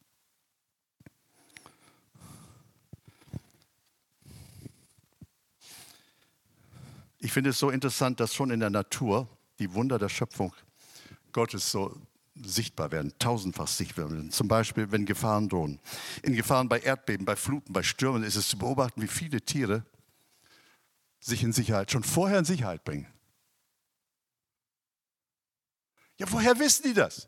A: Ich finde es so interessant, dass schon in der Natur die Wunder der Schöpfung Gottes so sichtbar werden, tausendfach sichtbar werden. Zum Beispiel, wenn Gefahren drohen. In Gefahren bei Erdbeben, bei Fluten, bei Stürmen ist es zu beobachten, wie viele Tiere sich in Sicherheit, schon vorher in Sicherheit bringen. Ja, woher wissen die das?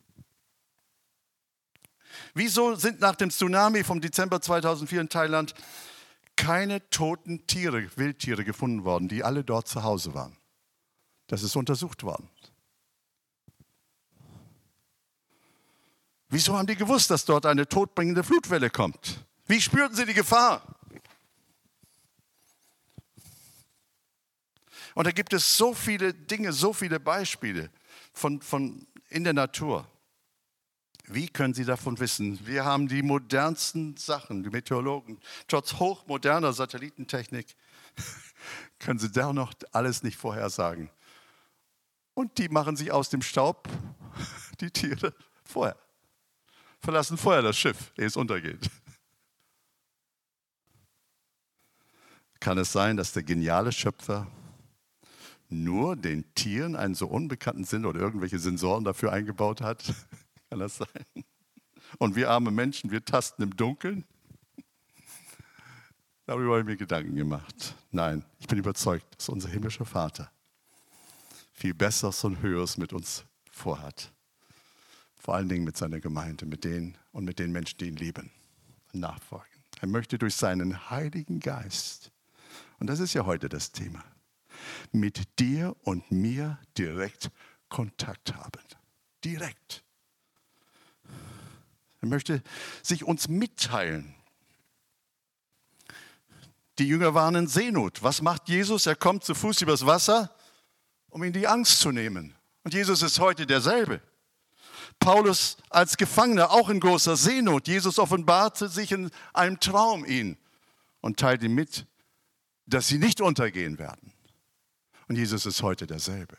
A: Wieso sind nach dem Tsunami vom Dezember 2004 in Thailand keine toten Tiere, Wildtiere gefunden worden, die alle dort zu Hause waren? Das ist untersucht worden. Wieso haben die gewusst, dass dort eine todbringende Flutwelle kommt? Wie spürten sie die Gefahr? Und da gibt es so viele Dinge, so viele Beispiele von in der Natur. Wie können Sie davon wissen? Wir haben die modernsten Sachen, die Meteorologen, trotz hochmoderner Satellitentechnik, können sie da noch alles nicht vorhersagen. Und die machen sich aus dem Staub, die Tiere, vorher. Verlassen vorher das Schiff, ehe es untergeht. Kann es sein, dass der geniale Schöpfer nur den Tieren einen so unbekannten Sinn oder irgendwelche Sensoren dafür eingebaut hat? Kann das sein? Und wir arme Menschen, wir tasten im Dunkeln? Darüber habe ich mir Gedanken gemacht. Nein, ich bin überzeugt, dass unser himmlischer Vater viel Besseres und Höheres mit uns vorhat. Vor allen Dingen mit seiner Gemeinde, mit den Menschen, die ihn lieben und nachfolgen. Er möchte durch seinen Heiligen Geist, und das ist ja heute das Thema, mit dir und mir direkt Kontakt haben. Direkt. Er möchte sich uns mitteilen. Die Jünger waren in Seenot. Was macht Jesus? Er kommt zu Fuß übers Wasser, um ihnen die Angst zu nehmen. Und Jesus ist heute derselbe. Paulus als Gefangener, auch in großer Seenot. Jesus offenbarte sich in einem Traum ihnen und teilte ihm mit, dass sie nicht untergehen werden. Und Jesus ist heute derselbe.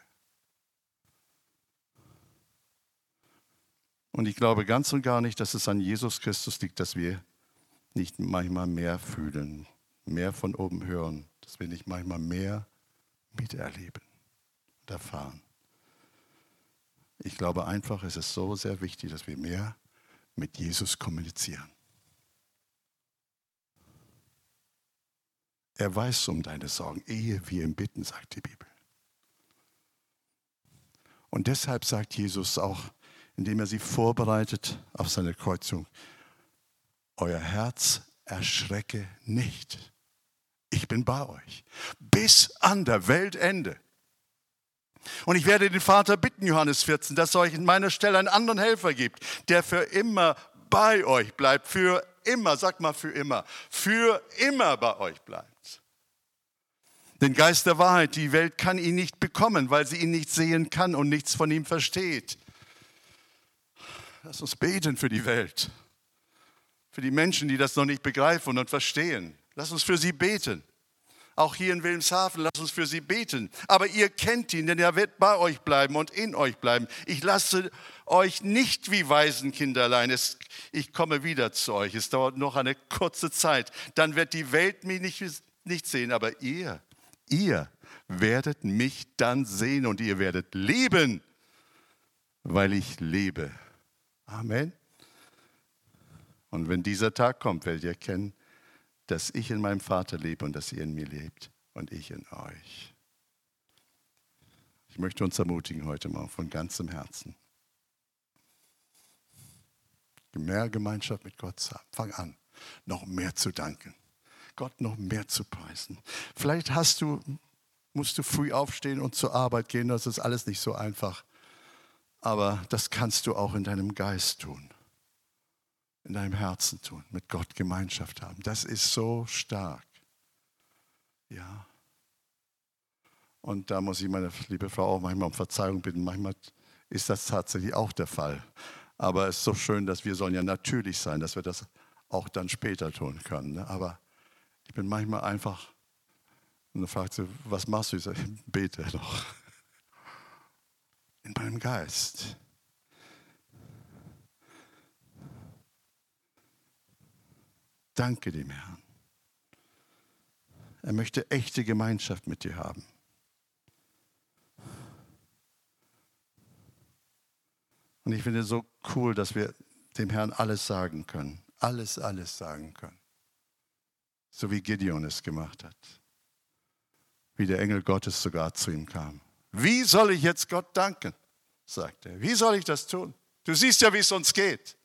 A: Und ich glaube ganz und gar nicht, dass es an Jesus Christus liegt, dass wir nicht manchmal mehr fühlen, mehr von oben hören, dass wir nicht manchmal mehr miterleben und erfahren. Ich glaube einfach, es ist so sehr wichtig, dass wir mehr mit Jesus kommunizieren. Er weiß um deine Sorgen, ehe wir ihn bitten, sagt die Bibel. Und deshalb sagt Jesus auch, indem er sie vorbereitet auf seine Kreuzung, euer Herz erschrecke nicht. Ich bin bei euch bis an der Weltende. Und ich werde den Vater bitten, Johannes 14, dass er euch in meiner Stelle einen anderen Helfer gibt, der für immer bei euch bleibt, für immer, sag mal für immer bei euch bleibt. Den Geist der Wahrheit, die Welt kann ihn nicht bekommen, weil sie ihn nicht sehen kann und nichts von ihm versteht. Lass uns beten für die Welt, für die Menschen, die das noch nicht begreifen und verstehen. Lass uns für sie beten. Auch hier in Wilhelmshaven, lasst uns für sie beten. Aber ihr kennt ihn, denn er wird bei euch bleiben und in euch bleiben. Ich lasse euch nicht wie Waisenkinder allein. Ich komme wieder zu euch. Es dauert noch eine kurze Zeit. Dann wird die Welt mich nicht sehen, aber ihr werdet mich dann sehen und ihr werdet leben, weil ich lebe. Amen. Und wenn dieser Tag kommt, werdet ihr erkennen, dass ich in meinem Vater lebe und dass ihr in mir lebt und ich in euch. Ich möchte uns ermutigen heute mal von ganzem Herzen. Mehr Gemeinschaft mit Gott zu haben. Fang an, noch mehr zu danken. Gott noch mehr zu preisen. Vielleicht musst du früh aufstehen und zur Arbeit gehen. Das ist alles nicht so einfach. Aber das kannst du auch in deinem Geist tun. In deinem Herzen tun, mit Gott Gemeinschaft haben. Das ist so stark. Ja. Und da muss ich meine liebe Frau auch manchmal um Verzeihung bitten. Manchmal ist das tatsächlich auch der Fall. Aber es ist so schön, dass wir sollen ja natürlich sein, dass wir das auch dann später tun können. Ne? Aber ich bin manchmal einfach, und dann fragt sie, was machst du? Ich sage, ich bete noch. In meinem Geist. Danke dem Herrn. Er möchte echte Gemeinschaft mit dir haben. Und ich finde es so cool, dass wir dem Herrn alles sagen können. Alles sagen können. So wie Gideon es gemacht hat. Wie der Engel Gottes sogar zu ihm kam. Wie soll ich jetzt Gott danken? Sagt er. Wie soll ich das tun? Du siehst ja, wie es uns geht.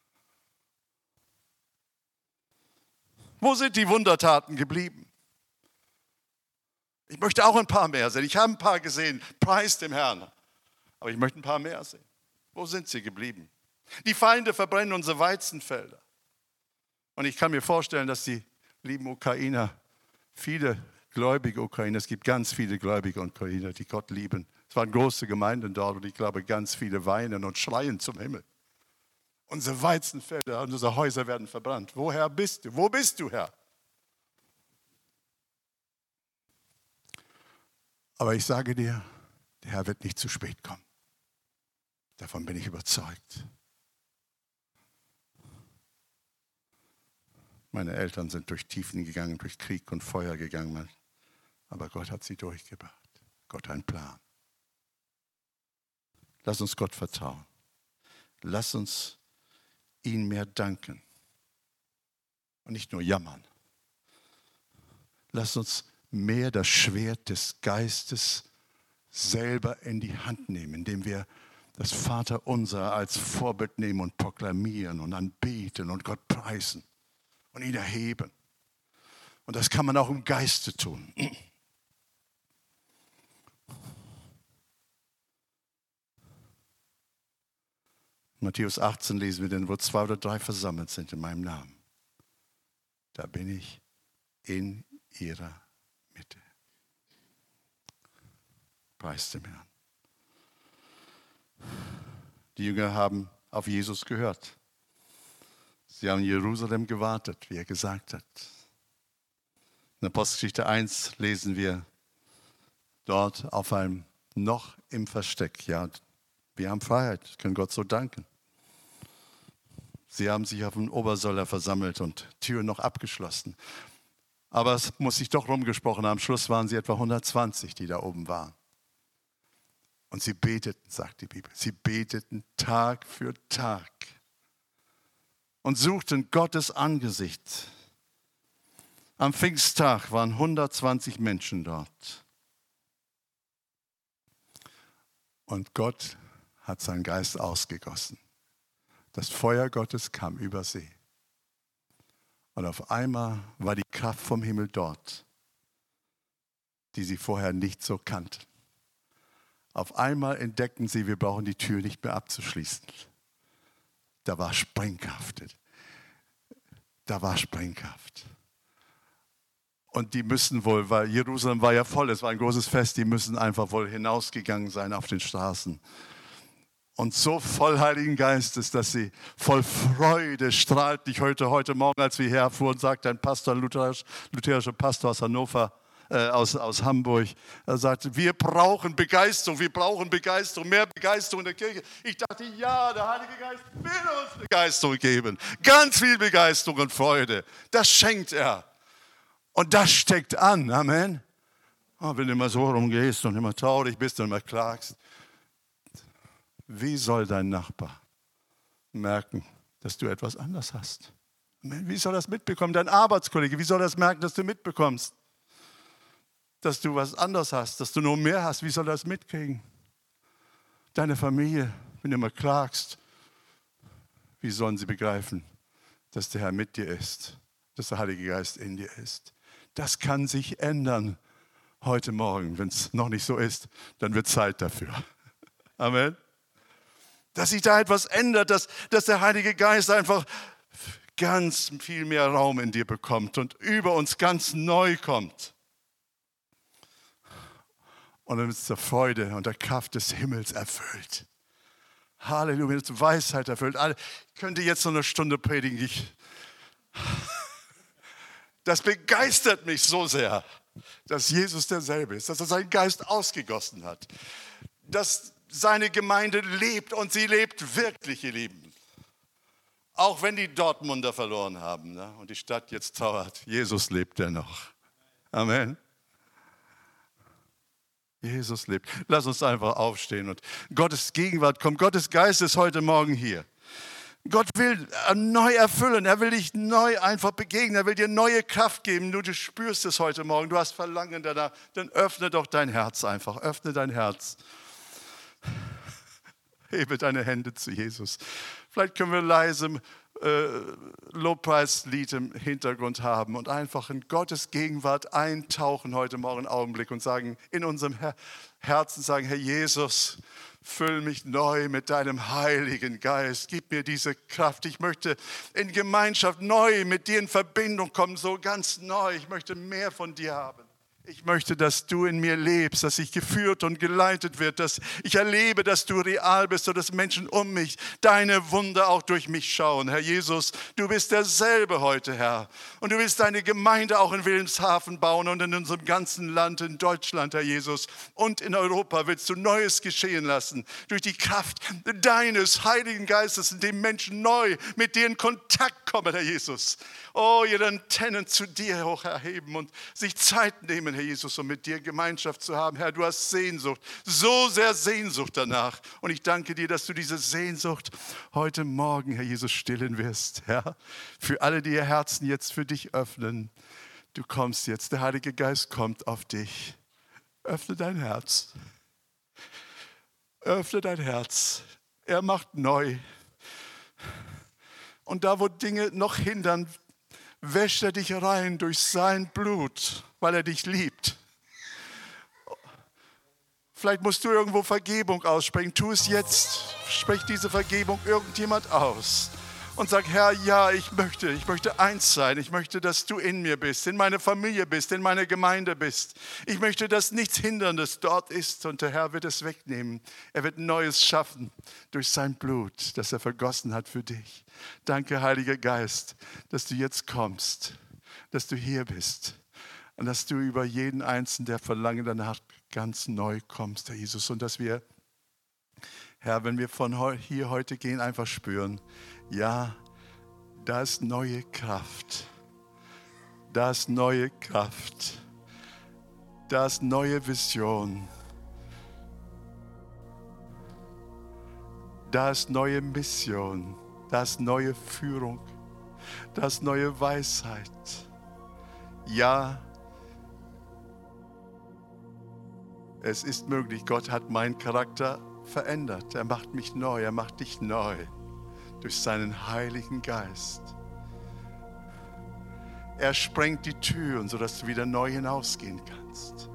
A: Wo sind die Wundertaten geblieben? Ich möchte auch ein paar mehr sehen. Ich habe ein paar gesehen. Preis dem Herrn. Aber ich möchte ein paar mehr sehen. Wo sind sie geblieben? Die Feinde verbrennen unsere Weizenfelder. Und ich kann mir vorstellen, dass die lieben Ukrainer, viele gläubige Ukrainer, es gibt ganz viele gläubige Ukrainer, die Gott lieben. Es waren große Gemeinden dort und ich glaube, ganz viele weinen und schreien zum Himmel. Unsere Weizenfelder, unsere Häuser werden verbrannt. Woher bist du? Wo bist du, Herr? Aber ich sage dir, der Herr wird nicht zu spät kommen. Davon bin ich überzeugt. Meine Eltern sind durch Tiefen gegangen, durch Krieg und Feuer gegangen. Aber Gott hat sie durchgebracht. Gott hat einen Plan. Lass uns Gott vertrauen. Lass uns ihn mehr danken und nicht nur jammern. Lass uns mehr das Schwert des Geistes selber in die Hand nehmen, indem wir das Vaterunser als Vorbild nehmen und proklamieren und anbeten und Gott preisen und ihn erheben. Und das kann man auch im Geiste tun. Matthäus 18 lesen wir denn, wo 2 oder 3 versammelt sind in meinem Namen. Da bin ich in ihrer Mitte. Preis dem Herrn. Die Jünger haben auf Jesus gehört. Sie haben in Jerusalem gewartet, wie er gesagt hat. In Apostelgeschichte 1 lesen wir dort auf einem noch im Versteck. Ja, wir haben Freiheit, können Gott so danken. Sie haben sich auf dem Obersoller versammelt und Türen noch abgeschlossen. Aber es muss sich doch rumgesprochen haben. Am Schluss waren sie etwa 120, die da oben waren. Und sie beteten, sagt die Bibel. Sie beteten Tag für Tag und suchten Gottes Angesicht. Am Pfingsttag waren 120 Menschen dort. Und Gott hat seinen Geist ausgegossen. Das Feuer Gottes kam über sie. Und auf einmal war die Kraft vom Himmel dort, die sie vorher nicht so kannten. Auf einmal entdeckten sie, wir brauchen die Tür nicht mehr abzuschließen. Da war Sprengkraft. Da war Sprengkraft. Und die müssen wohl, weil Jerusalem war ja voll, es war ein großes Fest, die müssen einfach wohl hinausgegangen sein auf den Straßen. Und so voll Heiligen Geistes, dass sie voll Freude strahlten. Ich heute Morgen, als wir herfuhren, sagte ein Pastor, ein lutherischer Pastor aus Hannover, aus Hamburg, er sagte, wir brauchen Begeisterung, mehr Begeisterung in der Kirche. Ich dachte, ja, der Heilige Geist will uns Begeisterung geben. Ganz viel Begeisterung und Freude. Das schenkt er. Und das steckt an, Amen. Oh, wenn du immer so rumgehst und immer traurig bist und immer klagst, wie soll dein Nachbar merken, dass du etwas anders hast? Wie soll das mitbekommen? Dein Arbeitskollege, wie soll das merken, dass du mitbekommst, dass du was anderes hast, dass du noch mehr hast? Wie soll das mitkriegen? Deine Familie, wenn du immer klagst, wie sollen sie begreifen, dass der Herr mit dir ist, dass der Heilige Geist in dir ist? Das kann sich ändern heute Morgen. Wenn es noch nicht so ist, dann wird Zeit dafür. Amen. Dass sich da etwas ändert, dass der Heilige Geist einfach ganz viel mehr Raum in dir bekommt und über uns ganz neu kommt. Und dann ist es der Freude und der Kraft des Himmels erfüllt. Halleluja, mit Weisheit erfüllt. Ich könnte jetzt noch eine Stunde predigen. Das begeistert mich so sehr, dass Jesus derselbe ist, dass er seinen Geist ausgegossen hat, dass seine Gemeinde lebt und sie lebt wirklich, ihr Lieben. Auch wenn die Dortmunder verloren haben, ne? Und die Stadt jetzt trauert, Jesus lebt dennoch. Amen. Jesus lebt. Lass uns einfach aufstehen und Gottes Gegenwart kommt. Gottes Geist ist heute Morgen hier. Gott will neu erfüllen, er will dich neu einfach begegnen, er will dir neue Kraft geben. Du spürst es heute Morgen, du hast Verlangen danach, dann öffne doch dein Herz einfach, öffne dein Herz. Hebe deine Hände zu Jesus. Vielleicht können wir leise Lobpreislied im Hintergrund haben und einfach in Gottes Gegenwart eintauchen heute Morgen einen Augenblick und sagen, in unserem Herzen sagen, Herr Jesus, füll mich neu mit deinem Heiligen Geist. Gib mir diese Kraft. Ich möchte in Gemeinschaft neu mit dir in Verbindung kommen, so ganz neu. Ich möchte mehr von dir haben. Ich möchte, dass du in mir lebst, dass ich geführt und geleitet wird, dass ich erlebe, dass du real bist und dass Menschen um mich deine Wunder auch durch mich schauen. Herr Jesus, du bist derselbe heute, Herr. Und du willst deine Gemeinde auch in Wilhelmshaven bauen und in unserem ganzen Land, in Deutschland, Herr Jesus. Und in Europa willst du Neues geschehen lassen. Durch die Kraft deines Heiligen Geistes, in dem Menschen neu mit dir in Kontakt kommen, Herr Jesus. Oh, ihre Antennen zu dir hoch erheben und sich Zeit nehmen, Herr Jesus, um mit dir Gemeinschaft zu haben. Herr, du hast Sehnsucht, so sehr Sehnsucht danach. Und ich danke dir, dass du diese Sehnsucht heute Morgen, Herr Jesus, stillen wirst. Herr, für alle, die ihr Herzen jetzt für dich öffnen. Du kommst jetzt, der Heilige Geist kommt auf dich. Öffne dein Herz. Öffne dein Herz. Er macht neu. Und da, wo Dinge noch hindern, wäscht er dich rein durch sein Blut, weil er dich liebt. Vielleicht musst du irgendwo Vergebung aussprechen. Tu es jetzt. Sprech diese Vergebung irgendjemand aus. und sag, Herr, ja, ich möchte eins sein. Ich möchte, dass du in mir bist, in meiner Familie bist, in meiner Gemeinde bist. Ich möchte, dass nichts Hinderndes dort ist und der Herr wird es wegnehmen. Er wird Neues schaffen durch sein Blut, das er vergossen hat für dich. Danke, Heiliger Geist, dass du jetzt kommst, dass du hier bist und dass du über jeden Einzelnen, der verlangt danach, ganz neu kommst, Herr Jesus. Und dass wir, Herr, wenn wir von hier heute gehen, einfach spüren, ja, da ist neue Kraft. Da ist neue Kraft. Da ist neue Vision. Da ist neue Mission. Da ist neue Führung. Da ist neue Weisheit. Ja, es ist möglich. Gott hat meinen Charakter verändert. Er macht mich neu. Er macht dich neu. Durch seinen Heiligen Geist. Er sprengt die Türen, sodass du wieder neu hinausgehen kannst.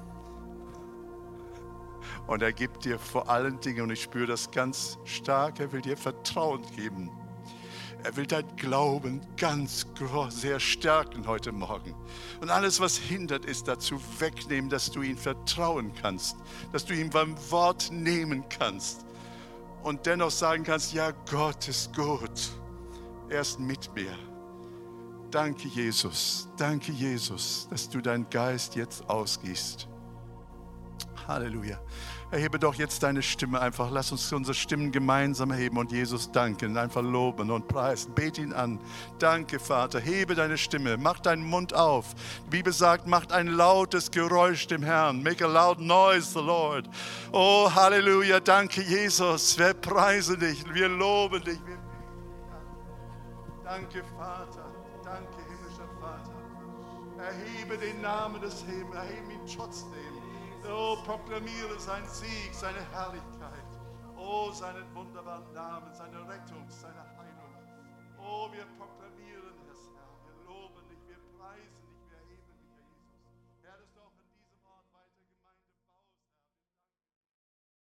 A: Und er gibt dir vor allen Dingen, und ich spüre das ganz stark, er will dir Vertrauen geben. Er will dein Glauben ganz sehr stärken heute Morgen. Und alles, was hindert, ist dazu wegnehmen, dass du ihm vertrauen kannst. Dass du ihm beim Wort nehmen kannst. Und dennoch sagen kannst, ja, Gott ist gut. Er ist mit mir. Danke, Jesus, dass du deinen Geist jetzt ausgießt. Halleluja. Erhebe doch jetzt deine Stimme einfach. Lass uns unsere Stimmen gemeinsam erheben und Jesus danken, einfach loben und preisen. Bete ihn an. Danke, Vater. Hebe deine Stimme. Mach deinen Mund auf. Die Bibel sagt, macht ein lautes Geräusch dem Herrn. Make a loud noise, the Lord. Oh, Halleluja. Danke, Jesus. Wir preisen dich. Wir loben dich. Wir beten dich an. Danke, Vater. Danke, himmlischer Vater. Erhebe den Namen des Himmels. Erhebe ihn trotzdem. Oh, proklamiere seinen Sieg, seine Herrlichkeit. Oh, seinen wunderbaren Namen, seine Rettung, seine Heilung. Oh, wir proklamieren